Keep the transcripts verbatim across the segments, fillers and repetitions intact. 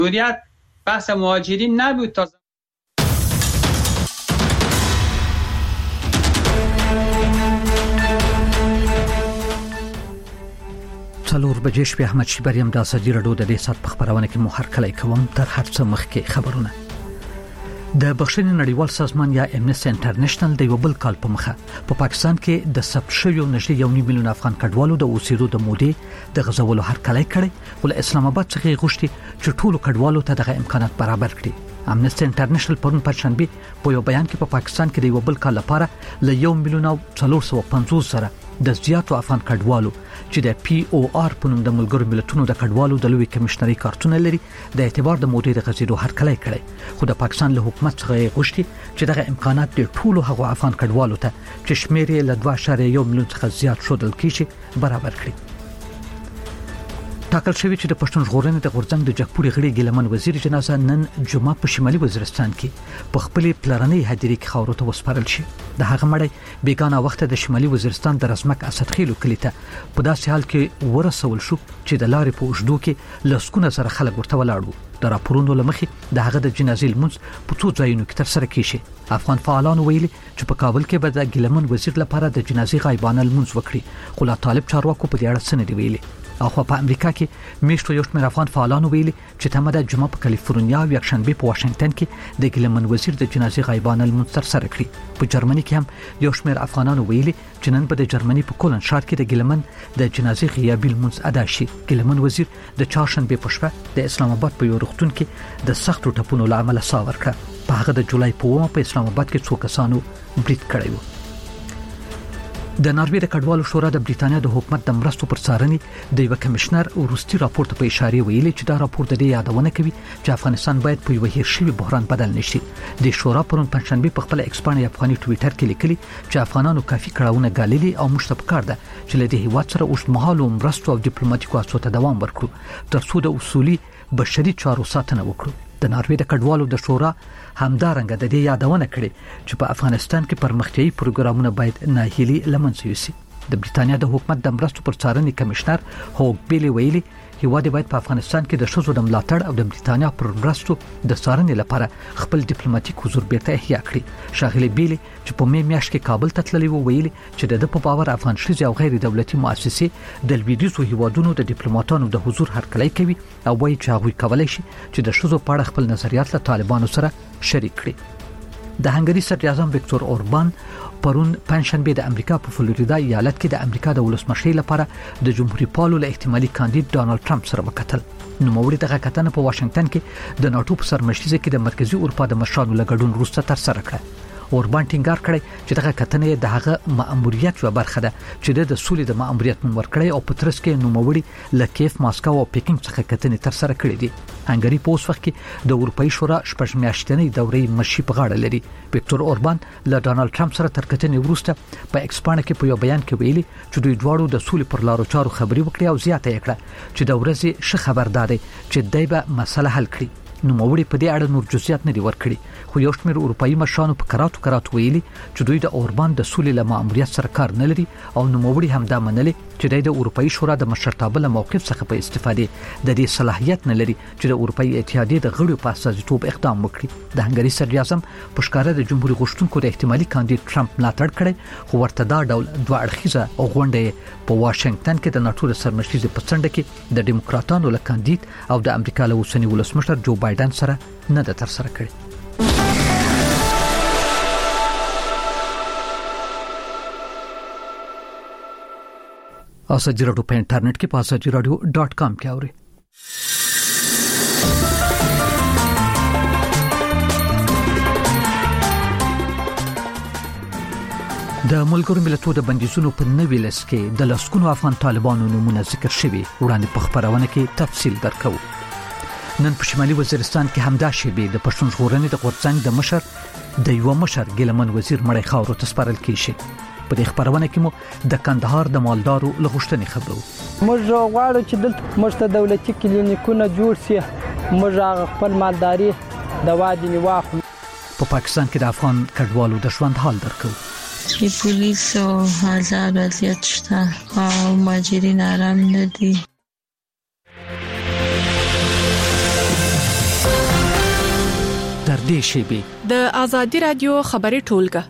جمهوریت بحث مهاجرین نبود. تا څلور بجې شپې احمد شیبریم د ازادي راډیو د دې سات په خبرونه کې مو هرکلی کوم. تر هر څه مخکې خبرونه. د بخښنې نړیوال سازمان یا امنیسټي انټرنیشنل د یو بل کال په مخه په پا پاکستان کې د ثبت شویو نږدې یو نیم میلیون افغان کډوالو د اوسېدو د مودې د غځولو هرکلی کړی، خو له اسلام آباد څخه یې غوښتي چې ټولو کډوالو ته دغه امکانات برابر کړي. امنیسټي انټرنیشنل پرون پنځشنبه په یو بیان کې په پا پاکستان کې د یو بل کال لپاره له یو میلیون او څلور سوه پنځوس زره د زیاتو افغان کډوالو چې د پی او آر په نوم د ملګرو ملتونو د کډوالو د لوی کمشنري کارتونه لري د اعتبار د مودې د غځېدو هرکلی کړی، خو د پاکستان له حکومت څخه یې غوښتي چې دغه امکانات د ټولو هغو افغان کډوالو ته چې شمېر یې له دوه اعشاریه یو میلیون څخه زیات ښودل کېږي برابر کړي. ټاکل شوی چې د پښتون ژغورنې د غورځنګ د جګپوري غړي ګیلمن وزیر جنازه نن جمعه په شمالي وزیرستان کې په خپل پلرنۍ هدیرې کې خاورو ته وسپارل شي. د هغه مړی بیگانه وخت د شمالي وزیرستان د رزمک اسدخیلو کلی ته په داسې حال کې ورسول شو چې د لارې په اوږدو کې لسګونه زره خلک ورته ولاړ وو. د راپورونو لمخې د هغه د جنازې لمونځ په څو ځایونو کې ترسره کیږي. افغان فعالانو ویلي چې په کابل کې به د ګیلمن وزیر لپاره د جنازې غایبانه لمونځ وکړي، خو لا طالب چارواکو په دې اړه څه نه دی ویلي. اخو په امریکا کې میشتو یو شمېر افغان فعالانو ویلي چې تمه د جمعه په کالیفورنیا او یکشنبه په واشنگټن کې د ګیلمن وزیر د جنازې غایبانه لمونځ ترسره کړي. په جرمني کې هم یو شمېر افغانانو ویلي چې نن به د جرمني په کولن ښار کې د ګیلمن د جنازې غیابي لمونځ ادا شي. ګیلمن وزیر د چهارشنبه په شپه د اسلام آباد په یو روغتون کې د سختو ټپونو له امله ساه ورکړه. په هغه د جولای په اوومه په اسلام آباد کې څو کسانو برید کړی و. د ناروې د کډوالو شورا د بریتانیا د حکومت د مرستو پر څارنې د یو کمشنر وروستي راپور ته په اشاره ویلي چې دا راپور د دې یادونه کوي چې افغانستان باید په یو هیر شوی بحران بدل نشي. د شورا پرون پنځشنبه په خپل ایکسپاني افغاني ټوئیټر کې لیکلي چې افغانانو کافي کړهونه ګاللي او موږ ته پکار ده چې له دې هیواد سره اوږدمهاله مرستو او ډیپلوماټیکو هڅو ته دوام ورکړو ترڅو د اصولي بشري چارو ساتنه وکړو. د ناروې د کډوالو د شورا همدارنګه د دې یادونه کړې چې په افغانستان کې پرمختیایي پروګرامونه باید ناهیلي لمنځه یوسي. د بریتانیا د حکومت د مرستو پر څارنې کمشنر هوګ بیلی ویلي هیواد باید په افغانستان کې د ښځو د ملاتړ او د بریتانیا پر مرستو د څارنې لپاره خپل ډیپلوماټیک حضور بیرته احیا کړي. شاغلي بیلی چې په می میاشت کې کابل ته تللی و ویلي چې د په باور افغان ښځې او غیر دولتي مؤسسې د لویدیځو هیوادونو د ډیپلوماټانو د حضور هرکلی کوي او وایي چې هغوی کولی شي چې د ښځو په اړه خپل نظریات له طالبانو سره شریک کړي. د هنګري صدر اعظم وکتور اوربان پرون پنځشنبه د امریکا په فلوریدا ایالت کې د امریکا د ولسمشر لپاره د جمهوریت پالو له احتمالي کاندید ډانلډ ټرمپ سره وکتل. نوموړي دغه کتنه په واشنگټن کې د ناتو په سرمشریزه کې د مرکزی اروپا د مشرانو له ګډون وروسته ترسره کړه. اوربان ټینګار کړی چې دغه کتنه د هغه مأموریت یو برخه ده چې د سولې د مأموریت نوم ورکړی او په ترڅ کې نوموړي له کیف، ماسکو او پیکینګ څخه کتنې ترسره کړې دي. هنګري په اوس وخت کې د اروپאי شورا شپږ میاشتنۍ دورې مشي په غاړه لري. وکتور اوربان له ډانلډ ټرمپ سره تر کتنې وروسته په ایکسپانه کې په یو بیان کې ویلي چې دوی دواړو د سولې پر لارو چارو خبرې وکړي او زیاته یې کړه چې د ورځې ښه خبردار دی چې دای به مسله حل کړي. نوموړي په دې اړه نور جزئیات نه دي ورکړي، خو یو شمېر اروپאי مشرانو په کراتو کراتو ویلي چې دوی د اوربان د سولې له مأموریت سره کار نه لري او نوموړي هم دا منلي چې د اروپאי شورا د مشرتابه له موقف څخه په استفادې د دې صلاحیت نه لري چې د اروپאי اتحادیې د غړو په اساسیتوب اقدام وکړي. د هنګري صدر اعظم په ښکاره د جمهوریت غوښتونکو د احتمالي کاندید ټرمپ ملاتړ کړي، خو ورته دا ډول دوه اړخیزه غونډه په واشنگټن کې د ناتو د سرمشریزې په څنډه کې د ډیموکراتانو له کاندید او د امریکا له اوسني ولسمشر جو بایدن سره نه ده ترسره کړې. ازادي راډیو په انټرنیټ کې په ازادي راډیو ډاټ کام کې اورئ. د ملګرو ملتونو د بندیزونو په نوي لیست کې د لسګونو افغان طالبانو نومونه ذکر شوي. وړاندې په خبرونه کې تفصیل درکو. نن په شمالي وزیرستان کې همدا شیبه د پښتون ژغورنې د غورځنګ د مشر د یو مشر ګیلمن وزیر مړی خاورو ته سپارل کیږي. په دې خبرونه کې مو د کندهار د مالدارو لغښتنې خبرو. موږ غواړو چې دلته موږ ته دولتي کلینیکونه جوړ شي، موږ خپل مالداري د وادي واخلو. په پاکستان کې د افغان کډوالو د ژوند حال درکو. چې پولیس او آزاد وضعیت شته او مهاجرین آرام نه دي. همدې شیبې د ازادي رادیو خبري ټولګه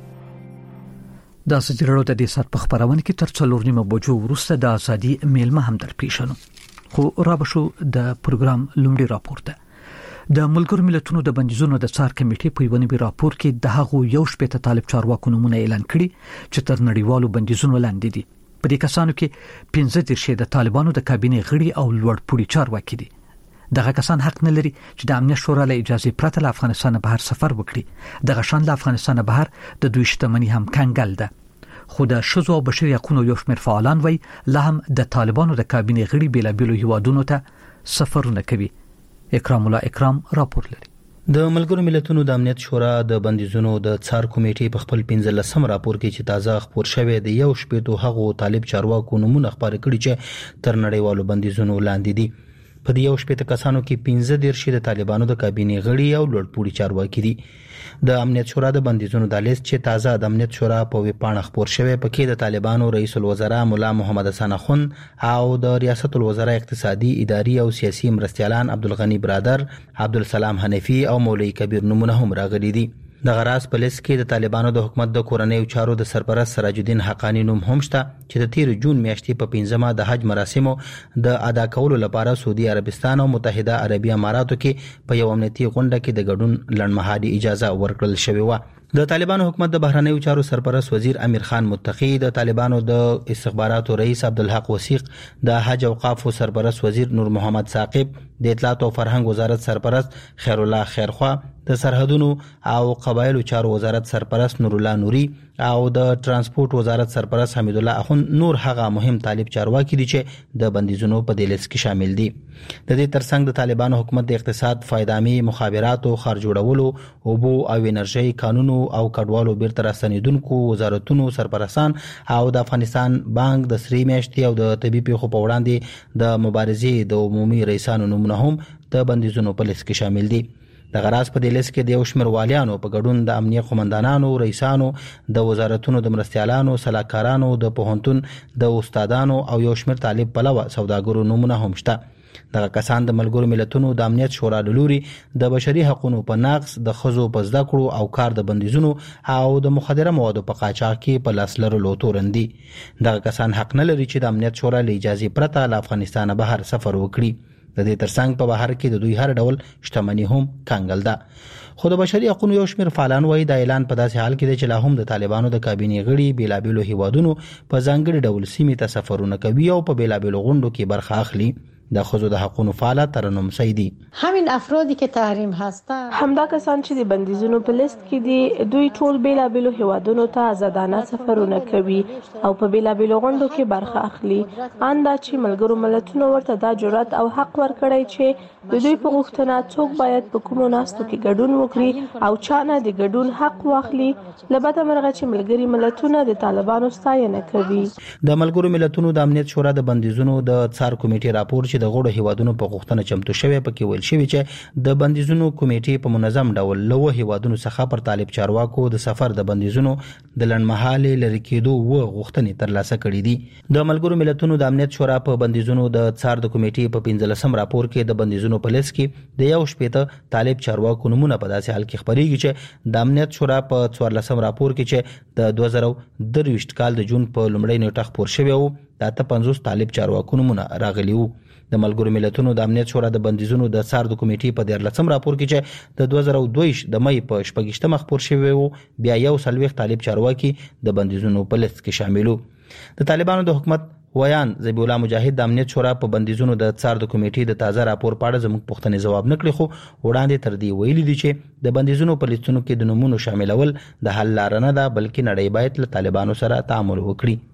د ازادي رادیو د دې سات په خبرونه کې تر څلور نیمه بجو وروسته د ازادي میلمه هم در پیښنو خو را بشو د پروګرام لومړی راپور ده د ملګرو ملتونو د بندیزونو د څار کمیټې په یونی راپور کې د هغو یو شپږ طالب چارواکو نومونه اعلان کړي چې تر نړیوالو بندیزونو لاندې دي په دې کسانو کې پنځه دیرش د طالبانو د کابینې غړي او لوړ پوړي چارواکي دي دغه کسان حق نه لري چې د امنیت شورا له اجازه پرته له افغانستان بهر سفر وکړي دغه شان له افغانستان بهر د دوی شتمنۍ هم کنګل ده خو د شذو او بشري حقوقو یو شمېر فعالان وای لا هم د طالبانو د کابینې غړي بلا بیلو هیوادونو ته سفرونه کوي اکرام الله اکرام راپور لري د ملګرو ملتونو د امنیت شورا د بندیزونو د څار کمیټې په خپل پنځلسم راپور کې چې تازه خبر شوی د یو شپږ هغو طالب چارواکو نمونه خبر کړي چې تر نړیوالو بندیزونو لاندې دي په دې یو شپږ کسانو کې پنځه دیرش د طالبانو د کابینې غړي او لوړ پوړي چارواکي دي د امنیت شورا د بندیزونو د لیست چې تازه د امنیت شورا په ویبپاڼه خبر شوی پکې د طالبانو رئیس الوزرا مولا محمد حسن اخون او د ریاست الوزرا اقتصادي اداري او سیاسي مرستيالان عبدالغنی برادر عبدالسلام حنفي او مولوی کبیر نمونه هم راغلي دي د غراس په لیست کې د طالبانو د حکومت د کورنۍ چارو د سرپرست سراج الدین حقانی نوم هم شته چې د تیر جون میاشتې په پنځمه د حج مراسمو د ادا کولو لپاره سعودي عربستان او متحده عربی اماراتو کې په یو امنیتي غونډه کې د ګډون لړمحالي اجازه ورکړل شوې و د طالبانو حکومت د بهرنیو چارو سرپرست وزیر امیر خان متقی د طالبانو د استخباراتو رئیس عبدالحق وثیق د حج اوقاف سرپرست وزیر نور محمد ثاقب د اطلاعات او فرهنګ وزارت سرپرست خیر الله خیرخوا د سرحدونو او قبایلو چارو وزارت سرپرست نور الله نوري او د ترانسپورت وزارت سرپرست حمید الله اخون نور هغه مهم طالب چارواکي دي چې د بندیزونو په دې لیست کې شامل دي د دې ترڅنګ د طالبانو حکومت د اقتصاد فایدامي مخابرات او خار جوړولو او بو او انرژي قانونو او کډوالو بیرته راستنیدونکو وزارتونو سرپرستان او د افغانستان بانک د سری میاشتې او د طبي پیښو په وړاندې د مبارزې د عمومي رئیسانو نومونه هم د بندیزونو په لیست کې شامل دي د غراس په دې لیست کې د یو شمېر والیانو په ګډون د امنیه قومندانانو رئیسانو د وزارتونو د مرستيالانو صلاحکارانو د پوهنتون د استادانو او یو شمېر طالب پلوه سوداګرو نومونه هم شته دغه کسان د ملګرو ملتونو د امنیت شورا د لوري د بشري حقوقو په نقض د خزو په زده کړو او کار د بندیزونو او د مخدره موادو په قاچاق کې په لاس لرلو تورندي دغه کسان حق نه لري چې د امنیت شورا له اجازه پرته له افغانستان بهر سفر وکړي د دې ترڅنګ په بهر کې د دوی هر ډول شتمنۍ هم کنګل ده خو د بشري حقوقو یو شمېر فعالان وایي د اعلان په داسې حال کې دی چې لا هم د طالبانو د کابینې غړي بیلابیلو هیوادونو په ځانګړي ډول سیمې ته سفرونه کوي او په بیلابیلو غونډو کې برخه اخلي د خزو د حقوقو فعالات ترنم سیدی همین افرادی که تحریم هستند همدا کسان چې د بندیزونو په لیست کې دي دوی ټول بیلابیلو هیوادونو ته آزادانه سفرونه کوي او په بیلابیلو غونډو کې برخه اخلي اندا چې ملګرو ملتونو ورته دا جرأت او حق ورکړی چې د دوی په غوښتنه څوک باید په کومو ناستو کې ګډون وکړي او چا نه د ګډون حق واخلي لبته مرغه چې ملګري ملتونه د طالبانو ستاینه کوي د ملګرو ملتونو د امنیت شورا د بندیزونو د څار کمیټې راپور چې د غړو هیوادونو په غوښتنه چمتو شوی پکې ویل شوی چې د بندیزونو کمیټې په منظم ډول له هیوادونو څخه پر طالب چارواکو د سفر د بندیزونو د لړمحاله لری کېدو و غوښتنې ترلاسه کړې دي د ملګرو ملتونو د امنیت شورا په بندیزونو د څار د کمیټې په پنځلسم راپور کې د بندیزونو په لیست کې د یو شپږ طالب چارواکو نمونه په داسې حال کې خبرېږي چې د امنیت شورا په څوارلسم راپور کې چې د دوه زره درویشت کال د جون په لومړۍ نیټه خبر شوی و د اته پنځوس طالب چارواکو نمونه راغلي وو د ملګرو ملتونو د امنیت شورا د بندیزونو د څار د کمیټې په دیارلسم راپور کې چې د دوه زره دوه د مې په شپږشتمه خبر شوی وو بیا یو سلويخ طالب چارواکي د بندیزونو په لیست کې شاملو د طالبانو د حکومت ویان ذبیح الله مجاهد د امنیت شورا په بندیزونو د څار د کمیټې د تازه راپور په اړه زموږ پوښتنې جواب نکړي خو وړاندې تر دې ویلي دي چې د بندیزونو په لیستونو کې د نمونو شاملول د حل لار نه ده بلکې نړۍ باید له طالبانو سره تعامل وکړي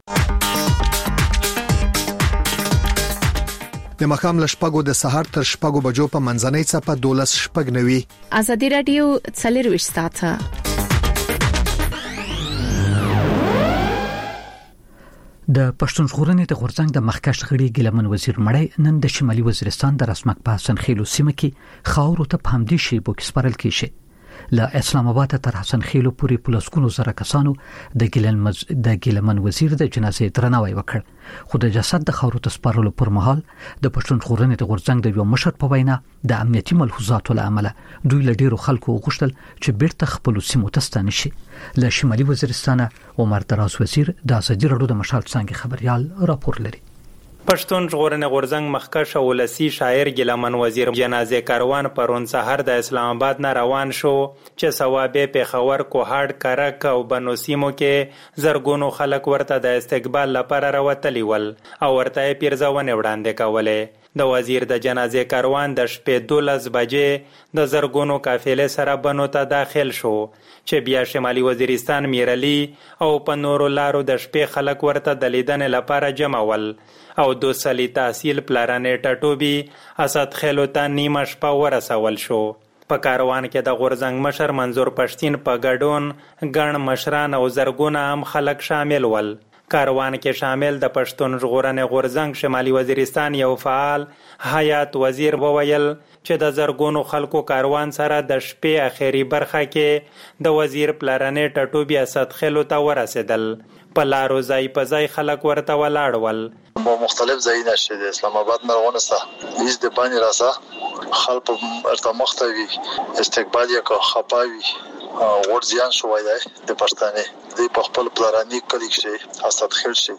د مخام لشپګو د سحر تر شپګو بجو په منځنۍ چپه دولس شپګ نوي ازادي رادیو څلور ساعته د پښتون ژغورنې د غورځنګ د مخکښ غړي ګلمن وزیر مړی نن د شمالي وزیرستان د رسمک په حسن خیلو سیمه کې خاورو ته په همدې شی بو کې سپارل کیږي له اسلام آباد تر حسن خیلو پورې پولیسونو سره کسانو د ګیلن مز... د ګیلمن وزیر د جنازې درناوی وکړ خو د جسد د خاورو تسپارلو پر مهال د پښتون ژغورنې د غورځنګ د یو مشر په وینا د امنیتي ملحوظاتو له امله دوی له ډیرو خلکو غوښتل چې بیرته خپل سیمو ته ستانه شي. له شمالي وزیرستان عمر دراز وزیر د ازادي راډیو د مشال څنګه خبريال راپور لري. پښتون ژغورنې غورځنګ مخکښ ولسی شاعر ګیلمن وزیر جنازې کاروان پرون سحر د اسلام آباد نه روان شو چې ثوابه پیښور کوهاټ کرک او بنو سیمو کې زرګونو خلک ورته د استقبال لپاره راوتلی ول او ورته پیرزونه وړاندې کوله. د وزیر د جنازې کاروان د شپې دولس بجې د زرګونو قافلې سره بنو ته داخل شو چې بیا شمالي وزیرستان میرلی او په نورو لارو د شپې خلک ورته د لیدنې لپاره جمع ول او دو سالی تحصیل پلارانې ټټوبي اسد خیلو ته نیمه شپه ورسول شو. په کاروان کې د غورځنګ مشر منظور پښتين په ګډون ګڼ مشران او زرګونه عام خلک شامل ول. کاروان کې شامل د پښتون ژغورنې غورځنګ شمالي وزیرستان یو فعال حیات وزیر وویل چې د زرګونو خلکو کاروان سره د شپې اخیری برخه کې د وزیر پلارانې ټټوبي اسد خیلو ته ورسېدل. په لارو ځای په ځای خلک ورته ولاړ ول. مختلف ځایونه چې د اسلام آباد نه روانه سه هیڅ د باندې راسه خلک ارته مختوي استقبال یې کو خپاوي ورځيان شوای دی د پښتنې د په خپل پلارانی کلی کې اسد خیل شي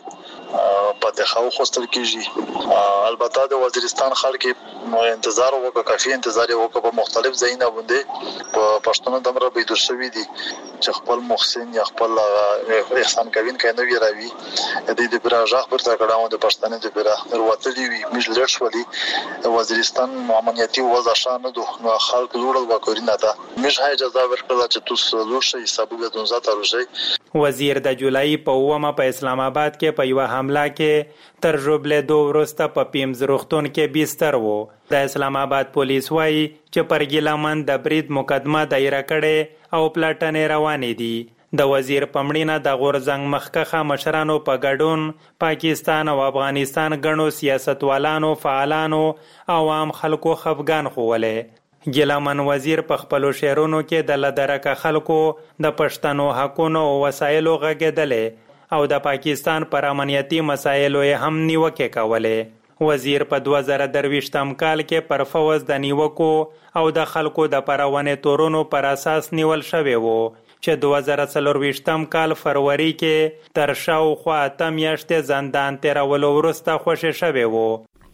په دغه خوستل کېږي. البته د وزیرستان خلک انتظار وکړ کافي انتظار وکړ په مختلف ځایونه باندې په پښتون دمر به د شوی دي چې خپل محسن یا خپل احسان کوین کینو وی راوي د دې براجاخ پر تکړه د پښتنې د برا وروتلی وی مج لړ شولي وزیرستان امنیتي وضع شانه نو خلک لوړل وکړي نه تا مش هاي اجازه ورکړه چې تاسو لوړ شي حساب د دونزه تروجي. وزیر د جولای په ومه په اسلام آباد کې په یو حمله کې تر جوبله دو ورسته په پیمز روختون کې بستر وو. د اسلام آباد پولیس وایي چې پر ګیلمن د برید مقدمه دایره کړي او پلاټنې روانې دي. د وزیر پمړینه د غورځنګ مخکخه مشرانو په ګډون پاکستان او افغانستان غنو سیاستوالانو فعالانو او عام خلکو خفګان خوولې. ګیلمن وزیر په خپل شعرونو کې د لدرکه خلکو د پښتنو حقونو او وسایلو غږېدلې او د پاکستان پر امنیتي مسایلو هم نیوکې کولې. وزیر په دوه زره درویشتم کال کې پر فوز د نیوکو او د خلکو د پرونې تورونو پر اساس نیول شوی وو چې دوه زره څلرویشتم کال فروری کې تر شاوخوا اته میاشتې زندان تیرولو وروسته خوشی شوی وو.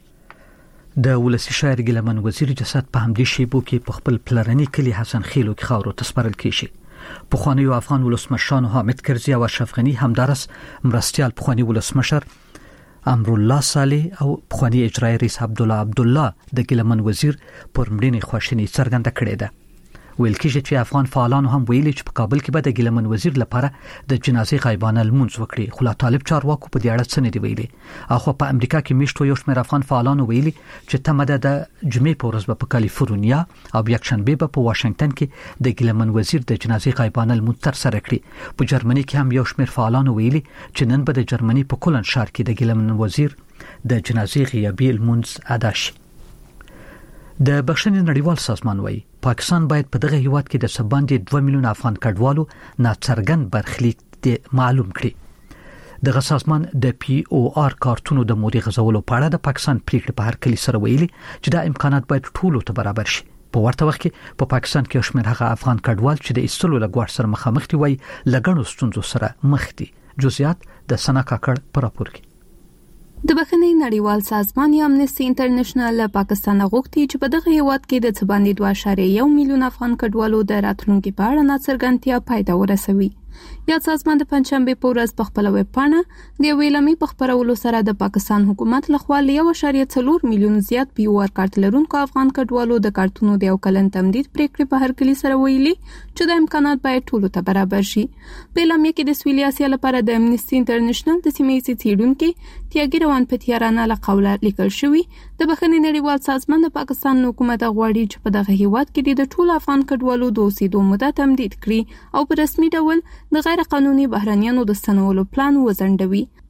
د ولسی شاعر ګیلمن وزیر جسد په همدې شیبو کې په خپل پلرنی کلی حسن خیلو کې خاورو تسپارل کیږي. پخوانی افغان ولسمشر حامد کرزی او اشرف غنی همدارس مرستيال پخوانی ولسمشر امرالله صالح او پخوانی اجرایی رئیس عبدالله عبدالله د ګیلمن وزیر پر مړینې خوشنی څرګنده کړې ده. ویل کېږي چې افغان فعالانو هم ویلي چې په کابل کې به د ګیلمن وزیر لپاره د جنازې غایبانه لمونځ وکړي. خو لا طالب چارواکو په دې اړه څه نه دی ویلي. اخو په امریکا کې میشتو یو شمېر افغان فعالانو ویلي چې تمه ده د جمعې په ورځ به په کالیفورنیا او یکشنبه به په واشنگټن کې د ګیلمن وزیر د جنازې غایبانه لمونځ ترسره کړي. په جرمني کې هم یو شمېر فعالانو ویلي چې نن به د جرمني په کولن ښار کې د ګیلمن وزیر د جنازې غیابي لمونځ ادا شي. د بخښنې نړیوال سازمان وایي پاکستان باید په دغه هیواد کې د سباندې دوه میلیون افغان کډوالو ناڅرګند برخلیک معلوم کړي. دغه سازمان د پی او آر کارتونو د مودې غزولو په اړه د پاکستان پریکړه په هر کلی سره ویلي چې دا امکانات باید ټولو ته برابر شي. په ورته وخت کې په پاکستان کې شمېر هغه افغان کډوال چې د ایستلو لګوړ سره مخامخ دي وایي لګڼو ستونزو سره مخ دي. جزئیات د سنا کاکړ پر راپور کې. د بخښنې نړیوال سازمان یا امنیسټي انټرنیشنل له پاکستان غوښتي چې په دغه هیواد کې د څباندې دوه اعشاریه یو میلیون افغان کډوالو د راتلونکي په اړه ناڅرګندتیا پایده ورسوي. یا سازمان د پنځشنبه په ورځ په خپل ویب پاڼه د ویلمي په خبرولو سره د پاکستان حکومت لخوا له یو اعشاریه څلور میلیون زیات پی او آر کارت لرونکو افغان کډوالو د کارتونو د یو کلن تمدید پریکړې په هر کلی سره ویلي چې د امکانات باید ټولو ته برابر شي. په لامه کې د سویلي اسیا لپاره د امنیسټي انټرنیشنل د سیمې څېړونکو تیاګي روان پتیارانه له قوله لیکل شوی د بخښنې نړیوال سازمان د پاکستان حکومت غواړي چې په دغه هیواد کې د ټولو افغان کډوالو د اوسېدو موده تمدید کړي او په رسمي ډول د غیر قانوني بهرنیانو د ستنولو پلان وزندوي.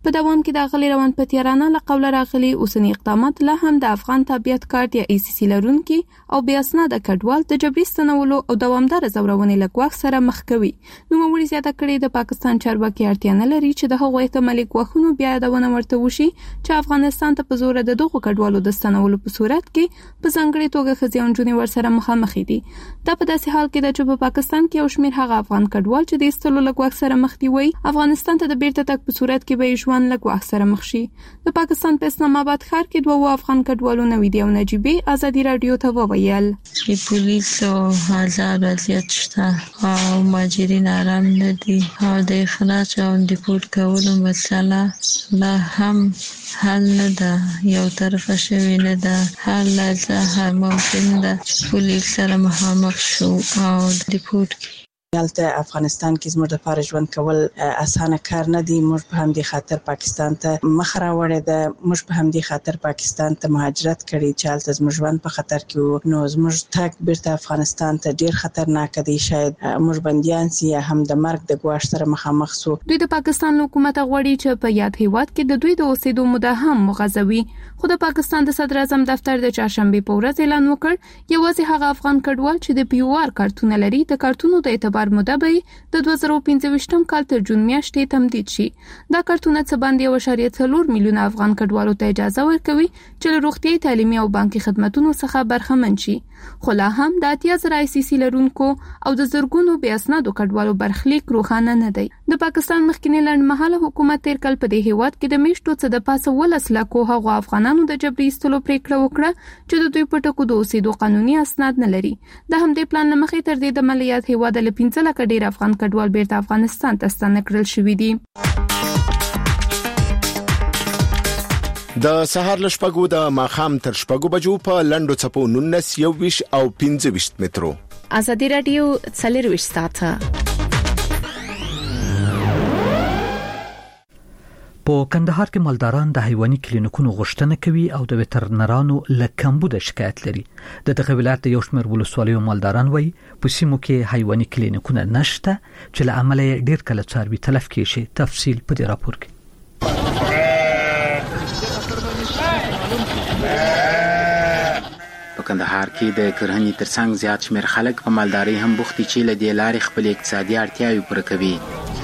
په دوام کې د غلي روان پتیارانه لقول راغلي اوسنی اقدامات له هم د افغان تابعیت کارت یا ای سی سی لرونکي او بیا اسناد کډوال د جبري ستنولو او دوامدار زورونې لګواښ سره مخ کوي. نو موري زیاته کړي د پاکستان چارواکي اړتیا نه لري چې د هغو احتمالي ګواښونو بیا یادونه ورته وشي چې افغانستان ته په زور د دغو کډوالو د ستنولو په صورت کې په ځانګړي توګه ښځې او نجونې ورسره مخامخ دي. دا په داسې حال کې ده چې په پاکستان کې یو شمېر هغه افغان کډوال چې د ایستلو لګواښ سره مخ دي وایي افغانستان ته د بیرته تګ په صورت کې به ژوند لګواښ سره مخ شي. د پاکستان په اسلام آباد ښار کې دوه افغان کډوالو نویدي او نجيبه ازادي رادیو ته وویل چې پولیسو آزاد وضعیت شته او مهاجرین آرام نه دي او د اخراج او ډیپورت کولو مسله لا هم حل نه ده، یو طرفه شوی نه ده. حل لازم ممکن ده چې پولیس سره مخامخ شو او ډیپورت کړي. دلته افغانستان کې زموږ لپاره ژوند کول اسانه کار نه دی. موږ په همدې خاطر پاکستان ته مخ راوړې ده. موږ په همدې خاطر پاکستان ته مهاجرت کړی چې هلته زموږ ژوند په خطر کې و. نو زموږ تګ بیرته افغانستان ته ډیر خطرناک دی. شاید موږ بنديان سي یا هم د مرګ د ګواښ سره مخامخ سو. دوی د پاکستان حکومت غواړي چې په یاد هیواد کې د دوی د اوسېدو موده هم مغځوي. خو د پاکستان د صدر اعظم دفتر د چهارشنبه په ورځ اعلان وکړ یوازې هغه افغان کډوال چې د پی او آر کارتونه لري د کارتونو د اعتبار موده به د دوه زره پنځه کال تر جون میاشتې تمدید شي. دا کارتونه څه باندې یو اعشاریه څلور میلیونه افغان کډوالو ته اجازه ورکوي چې له روغتیايي تعلیمي او بانکي خدماتو څخه برخمن شي. خو لا هم د اتیا زره آی سی سی لرونکو او د زرګونو بې اسنادو کډوالو برخلیک روښانه نه دی. د پاکستان مخکنی لنډمهاله حکومت تیر کال په دې هیواد کې د میشتو څخه د پاسه ولس لاکو هغو افغانانو د جبري ایستلو پریکړه وکړه چې د دوی په ټکو د اوسېدو قانوني اسناد نه لري. د همدې پلان له مخې تر دې د مالیات هیواد له پنځه لکه ډیر افغان کډوال بیرته افغانستان ته ستانه کړل شوي دي. د سهار لشپګو د ماخام تر شپګو بجو په لندو چپو نونس یو ویش او پنځه ویش مترو. ازادي رادیو څلور ویش ساعته. په کندهار کې مالداران د حیواني کلینیکونو غوښتنه کوي او د وترنرانو له کمبود شکایت لري. د دغه ولایت یو شمېر ولسوالیو مالداران وایي په سیمو کې حیواني کلینیکونه نشته چې له امله ډیر کله څاروي تلف کیږي. تفصیل په دې راپور کې. په کندهار کې د کرهنې ترڅنګ زیات شمېر خلک په مالدارۍ هم بوخت دي چې له دې لارې خپل اقتصادي اړتیاوې پوره کوي.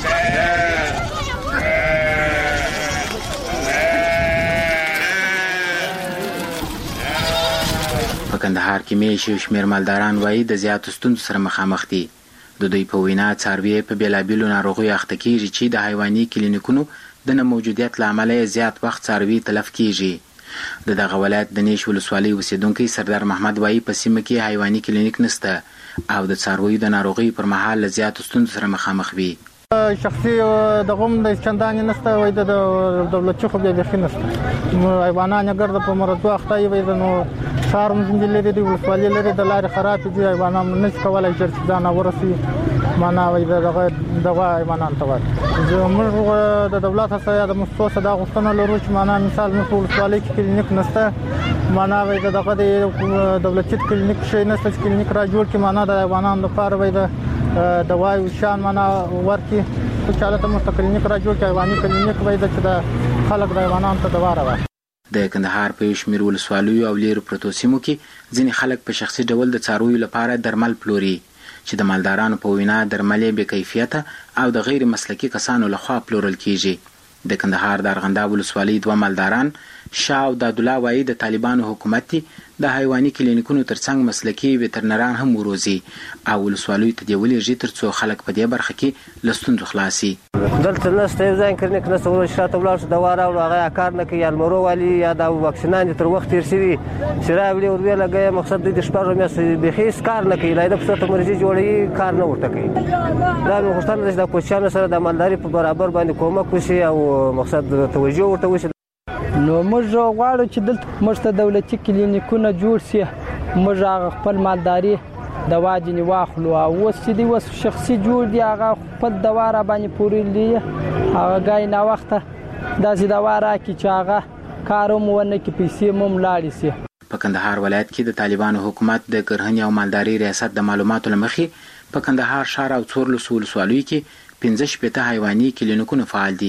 په کندهار کې مې شو شمېر مالداران وایي د زیاتو ستونزو سره مخامخ دي. د دوی په وینا څاروي په بیلابیلو ناروغیو اخته کیږي چې د حیواني کلینیکونو د نه موجودیت له امله زیات وخت څاروي تلف کیږي. د دغه ولایت د نیش ولسوالۍ اوسیدونکي سردار محمد وایي په سیمه کې حیواني کلینیک نشته او د څارویو د ناروغۍ پر مهال له زیاتو ستونزو سره مخامخ وي. شخصي د غوم د چندانې نشته وای د دولتي خو بیا بخښ نشته. حیوانان ګرځي په مرضو اخته وي نو شهر مزمن لري د ولسوالۍ لري د لارې خراب دي. حیوانان نشي کولای چې ځان ورسي معنا وای دغه دغه حیوانان ته وایي موږ د دولت سره د مستوسه د غوښتنه لرو چې معنا مثال موږ ولسوالۍ کې کلینیک نشته معنا وای دغه د دولتي کلینیک شي نشته چې کلینیک را جوړ کړي معنا د حیوانانو لپاره وای د دوايو شان معنا ورکی چې چاله مستقلینیک را جوړ کړي حیواني کلینیک وای د چې د خلک د حیوانانو ته دوا راوړي. د کندهار په شمیر ولسوالیو او لیرو پروتو سیمو کې ځینې خلک په شخصي ډول د څارویو لپاره درمل پلوري چې د مالدارانو په وینا درملې بې کیفیته او د غیر مسلکي کسانو لخوا پلورل کیږي. د کندهار د ارغنداب ولسوالۍ دوه مالداران شاه او د الله وایي د طالبانو حکومت د حیواني کلینیکونو ترڅنګ مسلکي وترنران هم وروزي او ولسوالیو ته دی ولېږي ترڅو خلک په دې برخه کې له ستونزو خلاصي. دلته نشته یو ځای کلینیک نشته ورو شاته ولاړ شو دوا راوړو هغه کار نه کوي المرو والی یا د واکسینان تر وخت تیر شوي چې راوړي ور ویل لګي مقصد د شپږ میاشتې به هیڅ کار نه کوي لایده په څه مرزي جوړي کار نه ورته کوي. دا نو غوښتنه ده د کوچانو سره د مالداري په برابر باندې کومک وشي او مقصد توجه ورته وشي. نو موږ غواړو چې دلته موږ ته دولتي کلینیکونه جوړ شي موږ هغه خپل مالداري دوا جنې واخلو او اوس چې دی اوس شخصي جوړ دی هغه خپل دوا را باندې پورې دی هغه ګای نه وخته داسې دوا راکړي چې هغه کار هم ونه کړي پیسې هم لاړې شي. په کندهار ولایت کې د طالبانو حکومت د کرهنې او مالداري ریاست د معلوماتو له مخې په کندهار ښار او څوارلسو ولسوالیو کې پنځه شپېته حیواني کلینیکونه فعال دي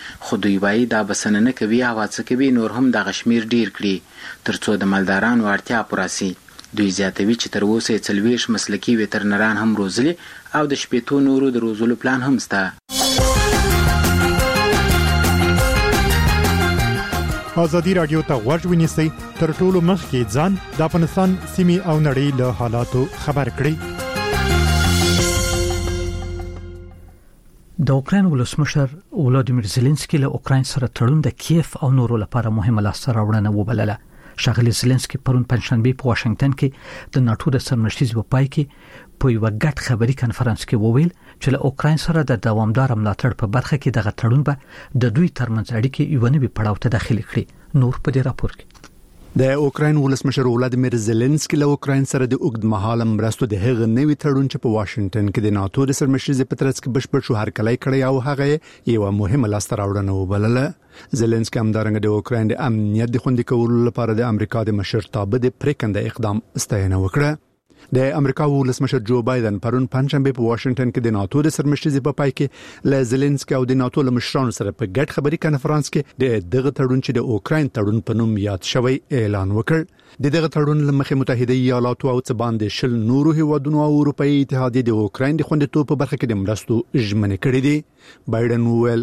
خو دوی وايي دا بسنه نه کوي او هڅه کوي نور هم د غشمیر ډیر کړي ترڅو د مالدارانو اړتیا پوره شي. دوی زیاتوي چې تر اوسه څلويش مسلکي وترنران هم روزلي او د شپېتو نورو د روزلو پلان هم شته. ازادي رادیو ته غوږ ونیسئ تر ټولو مخکې ځان د افغانستان سیمې او نړۍ له حالاتو خبر کړئ. د اوکراین ولسمشر ولادیمیر زيلنسکي له اوکراین سره تړون د کیف او نورو لپاره مهمه لاسته راوړنه وبلله. شاغلی زيلنسکي پرون پنځشنبه په واشنگټن کې د ناتو د سرمشتي په پای کې په یو غټ خبري کانفرنس کې وویل چې له اوکراین سره د دوامدار ملاتړ په برخه کې دغه تړون به د دوی ترمنځ اړیکې یو نوي پړاو ته داخلي کړي. نور په دې راپور کې د اوکراین ولسمشر ولادیمیر زيلنسکي له اوکراین سره د اوږد مهاله مرستو د هغه نوي تړون چې په واشنگټن کې د ناتو د سرمشتي په ترڅ کې بشپړ شو هرکلی کړی او هغه یو مهمه لاسته راوړنه وبلله. زيلنسکي همدارنګه د اوکراین د امنیت د خوندي کولو لپاره د امریکا د مشرتابه د پریکنده اقدام ستاینه وکړه. د امریکا ولسمشر جو بایدن پرون پنځشنبه په واشنگټن کې د ناتو د سرمشتي په پای کې له زيلنسکي او د ناتو له مشرانو سره په ګډ خبري کانفرنس کې د دغه تړون چې د اوکراین تړون په نوم یاد شوی اعلان وکړ. د دغه تړون لمخې متحده ایالات او څه باندې شل نورو هیوادونو او اروپאי اتحادیه د اوکراین د خوندیتوب په برخه کې د مرستو ژمنې کړې دي. بایدن وویل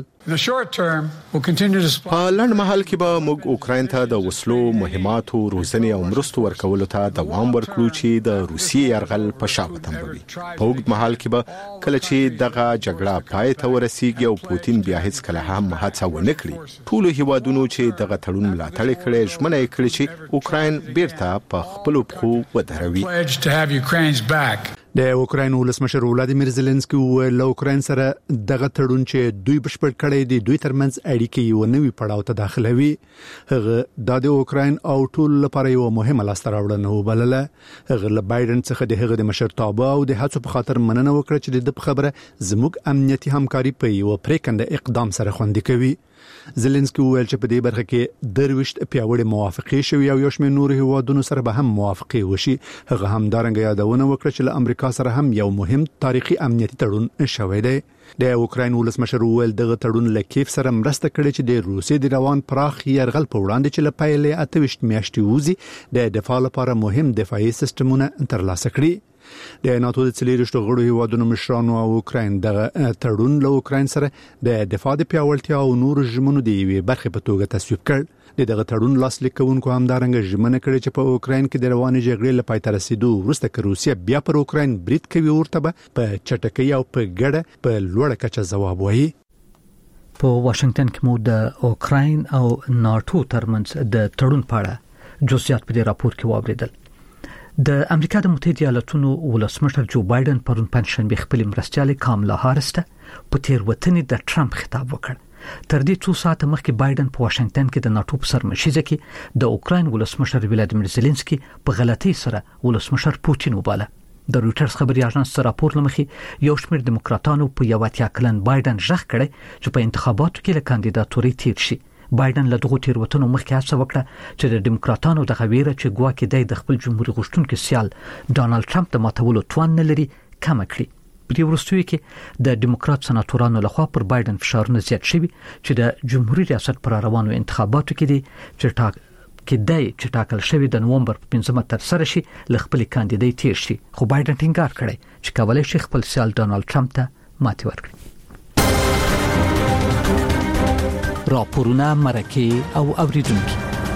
په لنډ مهال کې به موږ اوکراین ته د وسلو مهماتو روزنې او مرستو ورکولو ته دوام ورکړو چې د روسیې يرغل په شا وتمبوي. په اوږد مهال کې به کله چې دغه جګړه پای ته ورسیږي او پوتین بیا هیڅ کله هم هڅه ونه کړي ټول هیوادونو چې دغه تړون ملاتړ کړي ژمنه کړې چې اوکراین بیرته په خپل پخو ودروي. د اوکراین ولسمشر ولادیمیر زيلنسکي له اوکراین سره دغه تړون چې دوی بشپړ کړی دی دوی ترمنځ اړیکې یو نوي پړاو ته داخلوي. هغه د اوکراین او ټول لپاره یو مهمه لاسته راوړنه وبلله. هغه له بایدن څخه د هغه د مشرتابه او د هڅو په خاطر مننه وکړه چې د خبره زموږ امنیتي همکاري په یو پریکنده اقدام سره خوندي کوي. زيلنسکي وویل چې په دې برخه کې درويشت پیاوړې موافقې شوې او یو شمېر نور هیوادونو سره به هم موافقې وشي. هغه هم دارنګ یادونه وکړه چې له امریکا سره هم یو مهم تاریخي امنیتي تړون شوی دی. د اوکراین ولسمشر وویل دغه تړون له کیف سره مرسته کړې چې د روسیې د روان پراخ یرغل په وړاندې چې له پیلې اته ویشت میاشتې وځي د دفاع لپاره مهم دفاعي سیستمونه ترلاسه کړي. د ناتو د څلورشتو غړو هیوادونو مشرانو او اوکراین دغه تړون له اوکراین سره د دفاع د پیاوړتیا او نور ژمنو د یوې برخې په توګه تصویب کړ. د دغه تړون لاسلیک کوونکو همدارنګه ژمنه کړې چې په اوکراین کې د روانې جګړې لپاره تر رسیدو وروسته که روسیا بیا پر اوکراین برید کوي ورته به په چټکۍ او په ګډه په لوړه کچه ځواب وایي. په واشنگټن کې مو د اوکراین او ناتو ترمنځ د تړون په اړه جزئیات په راپور کې واوریدل. د امریکا د متحده ایالاتونو ولسمشر جو بایدن پرون پنځشنبه خپل مرستياله کاملا هارس ته په تیروتنې د ټرمپ خطاب وکړ. تر دې څو ساعته مخکې بایدن په واشنگټن کې د ناتو په سرمشيزه کې د اوکراین ولسمشر ولادیمیر زيلنسکي په غلطۍ سره ولسمشر پوتین وباله. د رويټرز خبري اژانس سره راپور لمخې یو شمېر دیموکراتانو په یو اتیا کلن بایدن ژغ کړي چې په انتخاباتو کې له کاندیداتوري تیر شي. بایدن له دغه تیروتنو مخکې هڅه وکړه چې د دیموکراتانو د غویره چې ګواکې د خپل جمهوریت غوښتونکو سیال ډانلډ ټرمپ د ماتولو توان نه لري کم کړي. په دې وروستیو کې د دیموکرات سناتورانو لخوا پر بایدن فشارونه زیات شوي چې د جمهوریت ریاست پر روانو انتخاباتو کې دي چې ټاک کې دای چې ټاکل شوی د نومبر په پنځمه تر سره شي ل خپل کاندیدای تیر شي. خو بایدن ټینګار کړی چې کولای شي خپل سیال ډانلډ ټرمپ ته ماتې ورکړي. راپورونه مرکه او اوریدونکو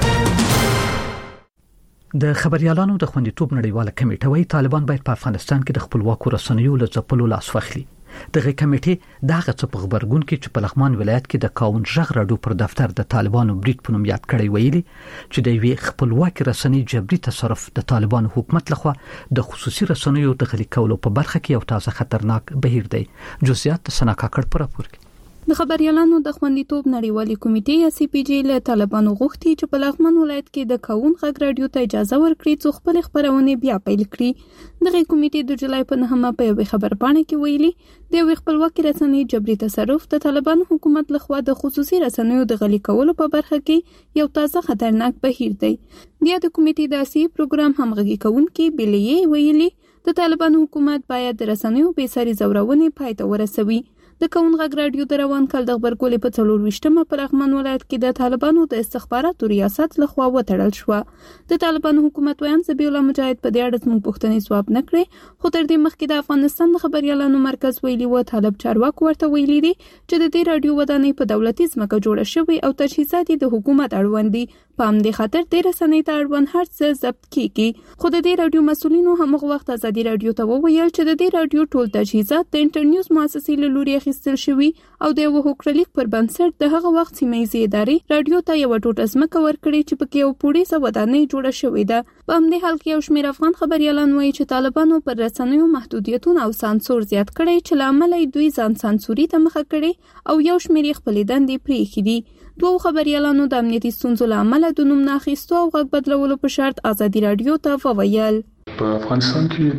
د خبريالانو د خوندیتوب نړیواله کمیټه وايي طالبان باید په افغانستان کې د خپلواکو رسنیو له ځپلو لاس واخلي. دغه کمیټه دغه څه په خبرګون کې چې په لغمان ولایت کې د کاون ژغ راډیو پر دفتر د طالبانو بریټ په نوم یاد کړی ویلي چې د وی خپلواکي رسنۍ جبري تصرف د طالبانو حکومت لخوا د خصوصي رسنیو د غلي کولو په برخه کې یو تازه خطرناک بهیر دی. جزئیات سنا کاکړ پر راپور کې. د خبريالانو د خوندیتوب نړیوالې کمیټې یا سی پی جی له طالبانو غوښتي چې په لغمان ولایت کې د کاون غږ رادیو ته اجازه ورکړي چې خپل خبرونه بیا پیل کړي. دغه کمیټې د جولای په نهمه په یو خبرپاڼه کې ویلي د خپلواکي رسنۍ جبري تصرف د طالبانو حکومت لخوا د خصوصي رسنیو د غلي کولو په برخه کې یو تازه خطرناک بهیر دی. د کمیټې د اسی پروګرام همغږي کوونکي بلیې ویلي د طالبانو حکومت باید د رسنیو بې ساري زورونه پای ته ورسوي. د کون غږ رادیو د روان کال د خبرګولې په څلور وشتمه په لغمان ولایت کې د طالبانو د استخباراتو ریاست لخوا وتړل شو. د طالبانو حکومت ویان زبی الله مجاهد په دې اړه زموږ پوښتنې ځواب نه کړې، خو تر دې مخکې د افغانستان د خبريالانو مرکز ویلي و طالب چارواکو ورته ویلي دي چې د دې رادیو ودانۍ په دولتي ځمکه جوړه شوې او تجهیزات د حکومت اړوند دي. په همدې خاطر د رسنۍ ته اړوند هر څه ضبط کیږي. خو د دې رادیو مسؤلینو هغه وخت ازادي رادیو ته وویل چې د دې رادیو ټول تجهیزات د انټرنیوز مؤسسې له لوري اخیستل شوي او د یو حقوقلیک پر بنسټ د هغه وخت سیمایي ادارې رادیو ته یو ټوټه ځمکه ورکړي چې پکې یو پوړیزه ودانۍ جوړه شوې ده. په همدې حال کې یو شمېر افغان خبريالان وایي چې طالبانو پر رسنیو محدودیتونه او سانسور زیات کړي چې لامل یې دوی ځان سانسوري ته مخه کړي او یو شمېر خپل دندې پریښې دي. دوه خبريالانو د امنیتي ستونزو لامل د نوم ناخیستو او غږ بدلولو په شرط ازادي رادیو ته وویل. په افغانستان کې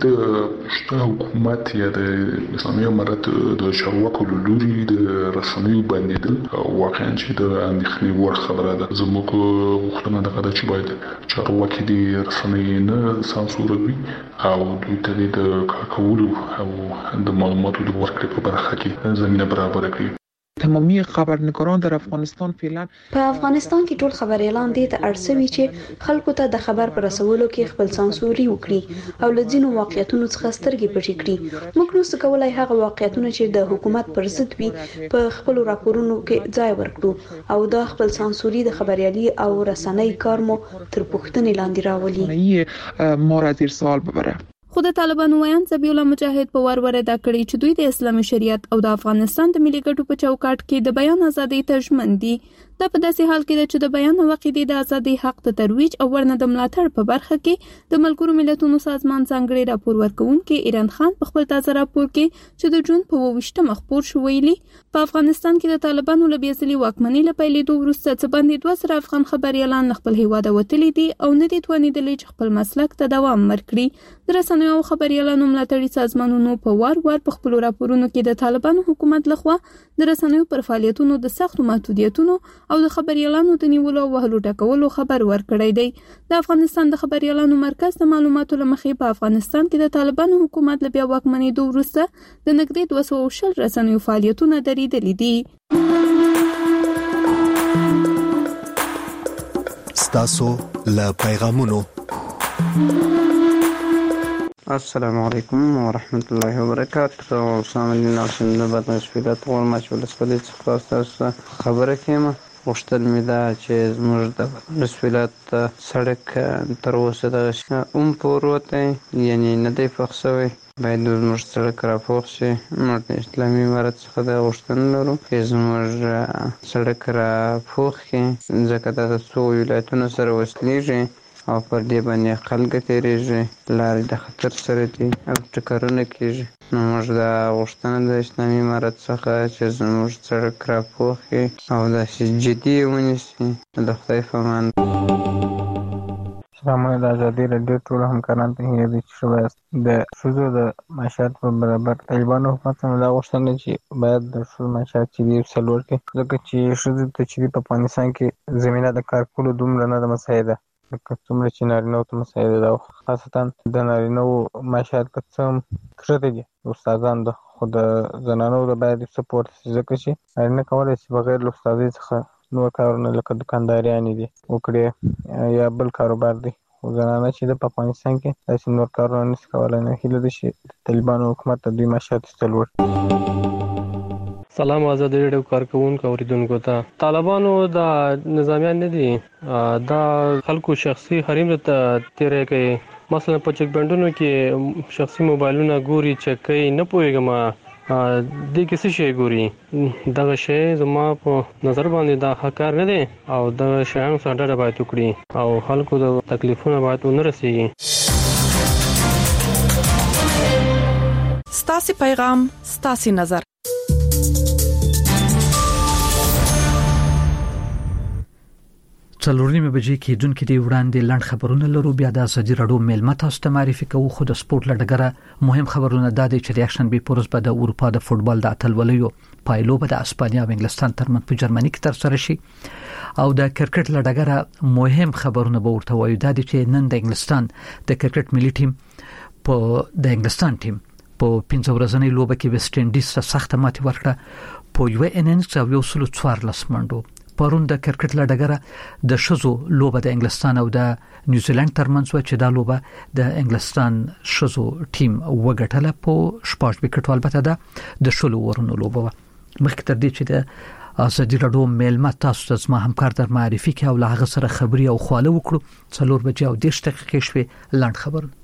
د حکومت یا د اسلامي امارت د چارواکو له لوري د رسنیو بندیدل واقعا چې د اندېښنې وړ خبره ده. زموږ غوښتنه ده چې باید چارواکي د رسنۍ نه سانسوروي او دوی ته د کار کولو او د معلوماتو د ورکړې په برخه کې زمینه برابر کړي. تمامی خبرنگاران در افغانستان فعلا په افغانستان کې ټول خبريالان دي ته اړسوي چې خلکو ته د خبر پر رسولو کې خپل سانسوري وکړي او لځینو واقعیتونو څخه سترګې پټې کړي. موږ نو څه کولای هغه واقعیتونه چې د حکومت پر ضد وي په خپل راپورونو کې ځای ورکړو او دا خپل سانسوري د خبريالي او رسنۍ کار مو تر پوښتنې لاندې راولي. ما را زیر سوال ببره. خو د طالبانو ویان زبی الله مجاهد په ور ور ادا کړی چې دوی د اسلامي شریعت او د افغانستان د ملي ګټو په چوکاټ کې د بیان ازادۍ ته ژمن دي. دا په داسې حال کې ده چې د بیان او عقیدې د ازادۍ حق د ترویج او ورنه د ملاتړ په برخه کې د ملګرو ملتونو سازمان ځانګړي راپور ورکوونکي ایران خان په خپل تازه راپور کې چې د جون په ویشتمه خپور شو ویلي په افغانستان کې د طالبانو له بیځلي واکمنۍ له پیلېدو وروسته څه باندې دوه سره افغان خبريالان خپل هیواد وتلي دي او نه دي توانېدلي چې خپل مسلک ته دوام ورکړي. د رسنیو او خبريالانو ملاتړي سازمانونو په وار وار په خپل راپورونو کې د طالبانو حکومت لخوا د رسنیو پر فعالیتونو د سختو محدودیتونو او د خبريالانو د نیولو او وهلو ټکولو خبر ورکړی دی. د افغانستان د خبريالانو مرکز د معلوماتو لمخې په افغانستان کې د طالبانو حکومت له بیا واکمنېدو وروسته د نږدې دوه سوه شل رسنیو فعالیتونه درېدلي دي. ستاسو له پیغامونو. السلام علیکم ورحمت الله وبرکاته. سامعین ناسم د بدن سپیلات غوړ ما چې ولسمشر څخه تاسو خبره کیم غوښتل مې دا چې زموږ د مسؤلیت سړک تر اوسه د اوم پوروته یعنی نه دی فخصوي باید زموږ سړک راپوخ شي. موږ د اسلامي امارت څخه د غوښتنه لرو چې زموږ سړک راپوخ کړي ځکه دا د څو ولایتونو سره وصلېږي او پر دې باندې خلک تیریږي، لارې د خطر سره دي او ټکرونه کېږي. نو موږ دا غوښتنه د اسلامي امارت څخه چې زموږ سړک راپوخ کړي او داسې جدي ونیسي. د خدای په امان. سلامونه د ازادي رادیو ټول همکاران ته هیله ده چې ښه یاست. د ښځو د معاشات په برابر طالبانو حکومت څخه دا غوښتنه چې باید د ښځو معاشات چې دي څلور کړي ځکه چې ښځو ته چې په افغانستان کې زمینه د کار کولو دومره نه ده مساعده لکه څومره چې نارینه‌وو ته مساعده ده. خاصتا د نارینه‌وو معاشات که څه هم کښته دي د استادانو ده، خو د زنانو د باید څه پورته شي ځکه چې نارینه کولی شي بغیر له استادۍ څخه نور کارونه لکه دوکانداریانې دي وکړي یا بل کاروبار دی، خو زنانه چې ده په افغانستان کې داسې نور کارونه نشي کولی. نو هیله ده چې طالبانو حکومت ته دوی معاشات ایستل وکړي. سلام آزادي رادیو کارکونکو اوریدونکو ته. طالبانو د نظامیان نه دي، دا خلکو شخصي حریم ته تیرې کوي. مثلا په چک بندونو کې شخصي موبایلونه ګوري، چک کوي. نه پوهېږم دې کې څه شی ګوري. دغه شی زما په نظر باندې دا ښه کار نه دی او دغه شیانو څخه ډډه باید وکړي او خلکو د تکلیفونه باید ونه رسېږي. ستاسې پیغام ستاسې نظر. څلورنیمه بجې کې دن کې دی وړاندې لاند خبرونه لرو. بیا د ازادي رادیو میلمه تاسو ته معرفي کوو. خو د سپورت لړګره مهم خبرونه د دې چې ریاکشن به پورس به د اروپا د فوتبال د اتلولیو پایلو به د اسپانیا او انګلستان ترمنځ په جرمني کې تر سره شي او د کرکټ لړګره مهم خبرونه به ورته وایو. د دې چې نن د انګلستان د کرکټ ملي ټیم په د انګلستان ټیم په پنځه ورځنۍ لوبه کې ویسټ انډیز سره سخت ماتې ورکړه په یو اننګز او یو سلو څوارلس منډو. پرون د کرکټ لړګره د شزو لوبه د انګلستان او د نیوزیلند ترمنځ و چې دا لوبه د انګلستان شزو ټیم وګټله په شپږ وکټو. البته دا د شلو ورونو لوبه و. مخکې تر دې چې د ازادي راډیو میلمه تاسو ته زما همکار در معرفي کې او له هغه سره خبري او خواله وکړو څلور بجې او دېرش دقیقې شوې لاند خبرونه.